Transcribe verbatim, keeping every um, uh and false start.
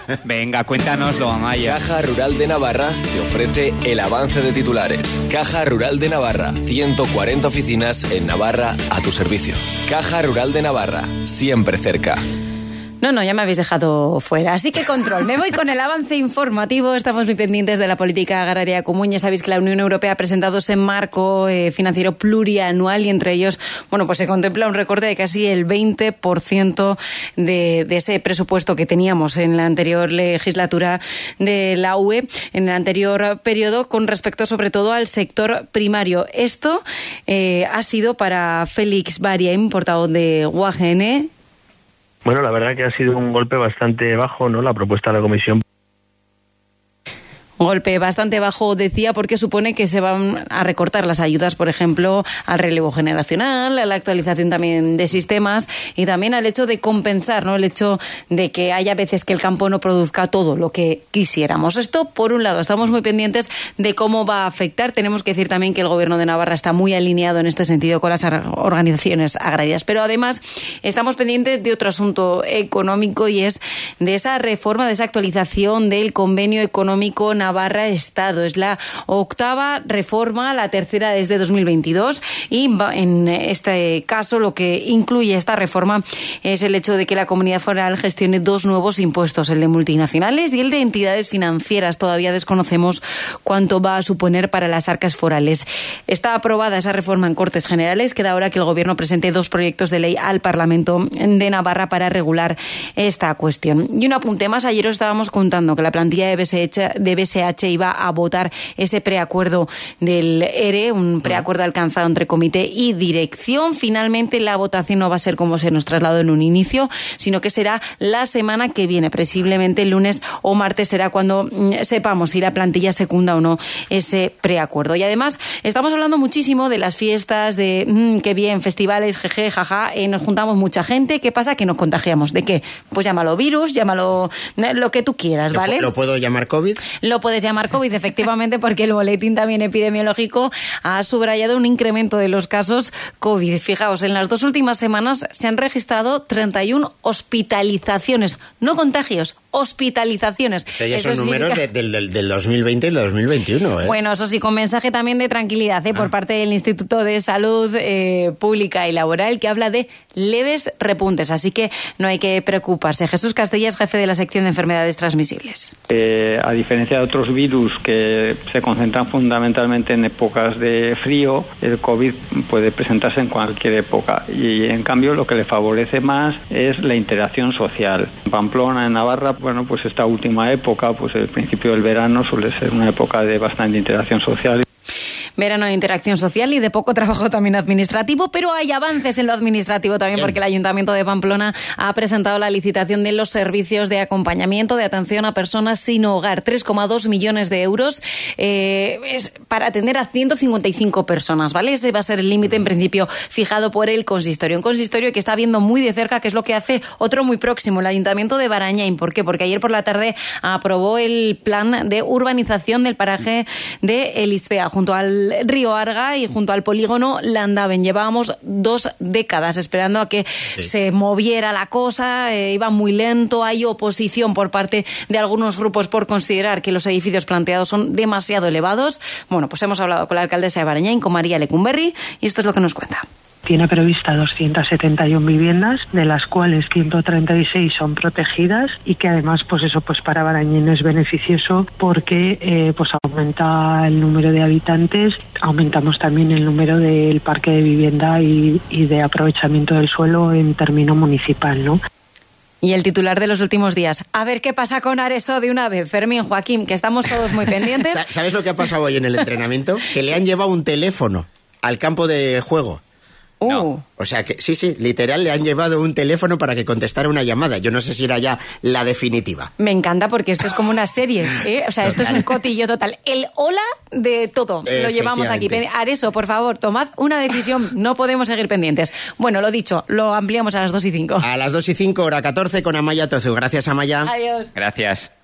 Venga, cuéntanoslo, Amaya. Caja Rural de Navarra te ofrece el avance de titulares. Caja Rural de Navarra, ciento cuarenta oficinas en Navarra a tu servicio. Caja Rural de Navarra, siempre cerca. No, no, ya me habéis dejado fuera. Así que control. Me voy con el avance informativo. Estamos muy pendientes de la política agraria común. Ya sabéis que la Unión Europea ha presentado ese marco eh, financiero plurianual y entre ellos, bueno, pues se contempla un recorte de casi el veinte por ciento de, de ese presupuesto que teníamos en la anterior legislatura de la U E, en el anterior periodo, con respecto sobre todo al sector primario. Esto eh, ha sido para Félix Bariem, portavoz de U A G N. Bueno, la verdad que ha sido un golpe bastante bajo, ¿no?, la propuesta de la Comisión. Un golpe bastante bajo, decía, porque supone que se van a recortar las ayudas, por ejemplo, al relevo generacional, a la actualización también de sistemas y también al hecho de compensar, ¿no?, el hecho de que haya veces que el campo no produzca todo lo que quisiéramos. Esto, por un lado, estamos muy pendientes de cómo va a afectar. Tenemos que decir también que el Gobierno de Navarra está muy alineado en este sentido con las organizaciones agrarias. Pero además estamos pendientes de otro asunto económico y es de esa reforma, de esa actualización del convenio económico nacional Navarra-Estado. Es la octava reforma, la tercera desde dos mil veintidós, y en este caso lo que incluye esta reforma es el hecho de que la Comunidad Foral gestione dos nuevos impuestos, el de multinacionales y el de entidades financieras. Todavía desconocemos cuánto va a suponer para las arcas forales. Está aprobada esa reforma en Cortes Generales. Queda ahora que el Gobierno presente dos proyectos de ley al Parlamento de Navarra para regular esta cuestión. Y un apunte más, ayer os estábamos contando que la plantilla de B S H, de B S H iba a votar ese preacuerdo del E R E, un preacuerdo alcanzado entre comité y dirección. Finalmente la votación no va a ser como se nos trasladó en un inicio, sino que será la semana que viene, presumiblemente el lunes o martes será cuando mm, sepamos si la plantilla secunda o no ese preacuerdo. Y además estamos hablando muchísimo de las fiestas, de mmm, qué bien, festivales, jeje, jaja, eh, nos juntamos mucha gente. ¿Qué pasa? Que nos contagiamos. ¿De qué? Pues llámalo virus, llámalo lo que tú quieras, ¿vale? ¿Lo, ¿lo puedo llamar COVID? Lo puedes llamar COVID, efectivamente, porque el boletín también epidemiológico ha subrayado un incremento de los casos COVID. Fijaos, en las dos últimas semanas se han registrado treinta y una hospitalizaciones, no contagios, hospitalizaciones. Esto ya eso son números de, del, del, del dos mil veinte y del dos mil veintiuno, ¿eh? Bueno, eso sí, con mensaje también de tranquilidad, ¿eh? Ah. por parte del Instituto de Salud eh, Pública y Laboral, que habla de leves repuntes, así que no hay que preocuparse. Jesús Castella es jefe de la sección de enfermedades transmisibles. Eh, a diferencia de otros virus que se concentran fundamentalmente en épocas de frío, el COVID puede presentarse en cualquier época y en cambio lo que le favorece más es la interacción social. En Pamplona, en Navarra, bueno, pues esta última época, pues el principio del verano suele ser una época de bastante interacción social. Verano de interacción social y de poco trabajo también administrativo, pero hay avances en lo administrativo también. Bien. Porque el Ayuntamiento de Pamplona ha presentado la licitación de los servicios de acompañamiento, de atención a personas sin hogar, tres coma dos millones de euros, eh, es para atender a ciento cincuenta y cinco personas, ¿vale? Ese va a ser el límite en principio fijado por el consistorio, un consistorio que está viendo muy de cerca qué es lo que hace otro muy próximo, el Ayuntamiento de Barañáin. ¿Por qué? Porque ayer por la tarde aprobó el plan de urbanización del paraje de Elispea, junto al río Arga y junto al polígono Landaven. Llevábamos dos décadas esperando a que sí. se moviera la cosa, eh, iba muy lento, hay oposición por parte de algunos grupos por considerar que los edificios planteados son demasiado elevados. Bueno, pues hemos hablado con la alcaldesa de Barañáin, con María Lecumberri, y esto es lo que nos cuenta. Tiene prevista doscientas setenta y una viviendas, de las cuales ciento treinta y seis son protegidas y que además, pues eso, pues para Barañáin es beneficioso porque eh, pues aumenta el número de habitantes, aumentamos también el número del parque de vivienda y, y de aprovechamiento del suelo en término municipal, ¿no? Y el titular de los últimos días. A ver qué pasa con Areso de una vez. Fermín, Joaquín, que estamos todos muy pendientes. ¿Sabes lo que ha pasado hoy en el entrenamiento? Que le han llevado un teléfono al campo de juego. Uh. No. O sea que, sí, sí, literal le han llevado un teléfono para que contestara una llamada. Yo no sé si era ya la definitiva. Me encanta porque esto es como una serie, ¿eh? O sea, esto es un cotillo total. El hola de todo lo llevamos aquí. Areso, por favor, tomad una decisión. No podemos seguir pendientes. Bueno, lo dicho, lo ampliamos a las dos y cinco. A las dos y cinco, hora catorce, con Amaya Tozu. Gracias, Amaya. Adiós. Gracias.